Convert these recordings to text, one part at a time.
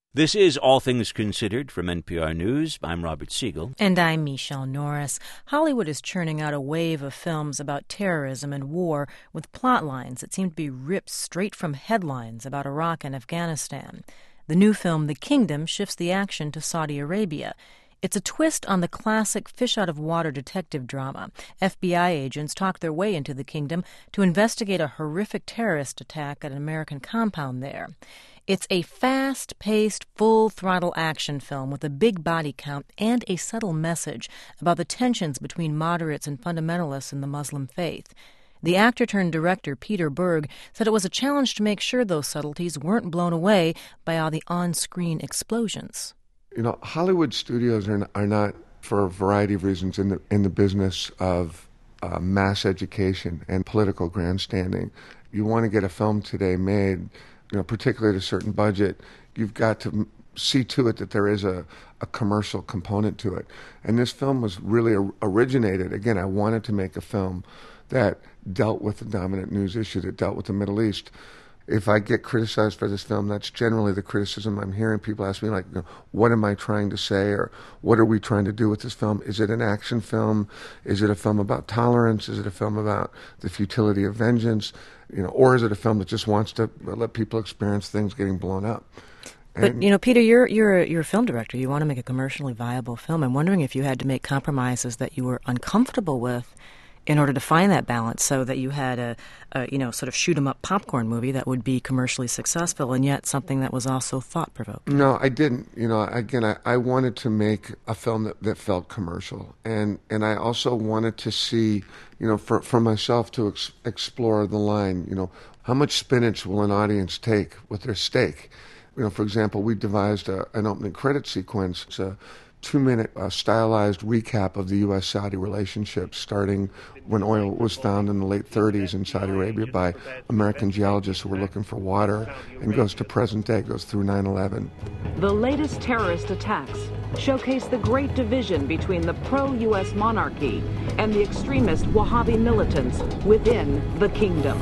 This is All Things Considered from NPR News. I'm Robert Siegel. And I'm Michelle Norris. Hollywood is churning out a wave of films about terrorism and war with plot lines that seem to be ripped straight from headlines about Iraq and Afghanistan. The new film, The Kingdom, shifts the action to Saudi Arabia. It's a twist on the classic fish-out-of-water detective drama. FBI agents talk their way into the kingdom to investigate a horrific terrorist attack at an American compound there. It's a fast-paced, full-throttle action film with a big body count and a subtle message about the tensions between moderates and fundamentalists in the Muslim faith. The actor-turned-director Peter Berg said it was a challenge to make sure those subtleties weren't blown away by all the on-screen explosions. You know, Hollywood studios are not, for a variety of reasons, in the business of mass education and political grandstanding. You want to get a film today made, particularly at a certain budget, you've got to see to it that there is a commercial component to it. And this film was really originated. Again, I wanted to make a film that dealt with the dominant news issue, that dealt with the Middle East. If I get criticized for this film, that's generally the criticism I'm hearing. People ask me, what am I trying to say, or what are we trying to do with this film? Is it an action film? Is it a film about tolerance? Is it a film about the futility of vengeance? Or is it a film that just wants to let people experience things getting blown up? But, Peter, you're a film director. You want to make a commercially viable film. I'm wondering if you had to make compromises that you were uncomfortable with in order to find that balance, so that you had a sort of shoot-'em-up popcorn movie that would be commercially successful and yet something that was also thought-provoking. No, I didn't. Again, I wanted to make a film that felt commercial. And I also wanted to see, for myself to explore the line, how much spinach will an audience take with their steak? For example, we devised an opening credit sequence. It's a 2-minute stylized recap of the U.S.-Saudi relationship, starting when oil was found in the late 30s in Saudi Arabia by American geologists who were looking for water, and goes to present day, goes through 9/11. The latest terrorist attacks showcase the great division between the pro-U.S. monarchy and the extremist Wahhabi militants within the kingdom.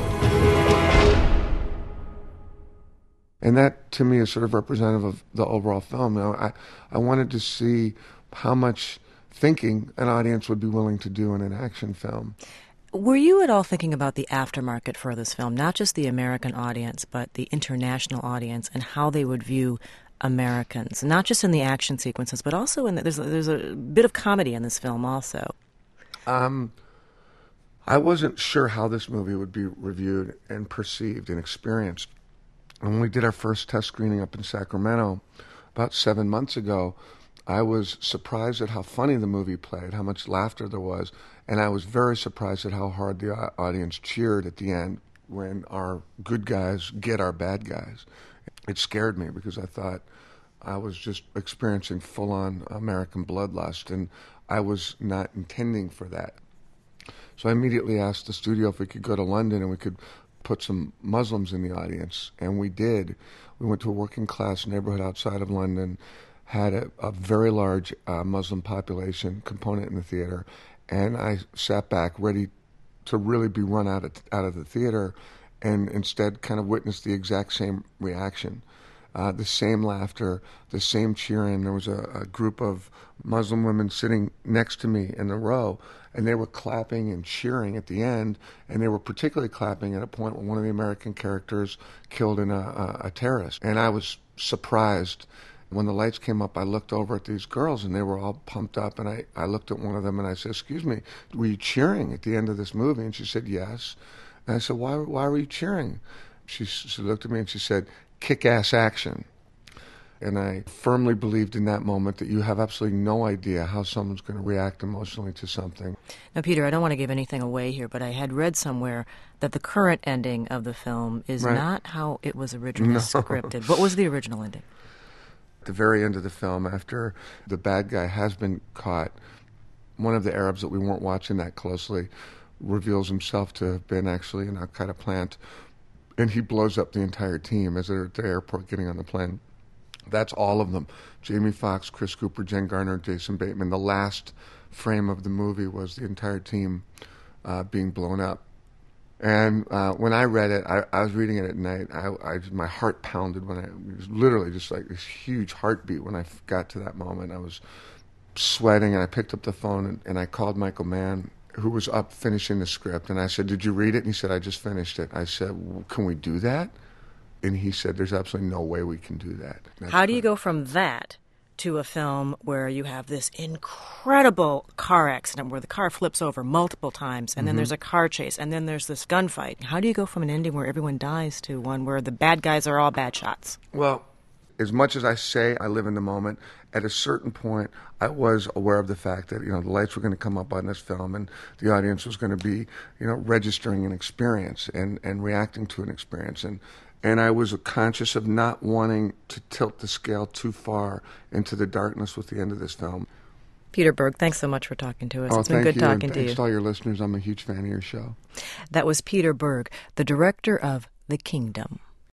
And that, to me, is sort of representative of the overall film. I wanted to see how much thinking an audience would be willing to do in an action film. Were you at all thinking about the aftermarket for this film, not just the American audience, but the international audience, and how they would view Americans, not just in the action sequences, but also there's a bit of comedy in this film also? I wasn't sure how this movie would be reviewed and perceived and experienced. And when we did our first test screening up in Sacramento about 7 months ago, I was surprised at how funny the movie played, how much laughter there was, and I was very surprised at how hard the audience cheered at the end when our good guys get our bad guys. It scared me because I thought I was just experiencing full-on American bloodlust, and I was not intending for that. So I immediately asked the studio if we could go to London and we could put some Muslims in the audience, and we did. We went to a working-class neighborhood outside of London, had a very large Muslim population component in the theater, and I sat back ready to really be run out of the theater, and instead kind of witnessed the exact same reaction. The same laughter, the same cheering. There was a group of Muslim women sitting next to me in the row, and they were clapping and cheering at the end, and they were particularly clapping at a point when one of the American characters killed a terrorist. And I was surprised. When the lights came up, I looked over at these girls, and they were all pumped up, and I looked at one of them, and I said, "Excuse me, were you cheering at the end of this movie?" And she said, "Yes." And I said, why were you cheering? She looked at me, and she said, "Kick-ass action." And I firmly believed in that moment that you have absolutely no idea how someone's going to react emotionally to something. Now, Peter, I don't want to give anything away here, but I had read somewhere that the current ending of the film is not how it was originally scripted. What was the original ending? At the very end of the film, after the bad guy has been caught, one of the Arabs that we weren't watching that closely reveals himself to have been actually an al-Qaeda plant, and he blows up the entire team as they're at the airport getting on the plane. That's all of them. Jamie Foxx, Chris Cooper, Jen Garner, Jason Bateman. The last frame of the movie was the entire team being blown up. And when I read it, I was reading it at night. My heart pounded when it was literally just like this huge heartbeat when I got to that moment. I was sweating, and I picked up the phone and I called Michael Mann, who was up finishing the script, and I said, "Did you read it?" And he said, "I just finished it." I said, well, "Can we do that?" And he said, "There's absolutely no way we can do that." How do you go from that to a film where you have this incredible car accident where the car flips over multiple times, and then there's a car chase, and then there's this gunfight? How do you go from an ending where everyone dies to one where the bad guys are all bad shots? Well, as much as I say I live in the moment, at a certain point, I was aware of the fact that, the lights were going to come up on this film and the audience was going to be, registering an experience and reacting to an experience. And I was conscious of not wanting to tilt the scale too far into the darkness with the end of this film. Peter Berg, thanks so much for talking to us. Oh, it's been good talking to you. Thanks to all your listeners. I'm a huge fan of your show. That was Peter Berg, the director of The Kingdom.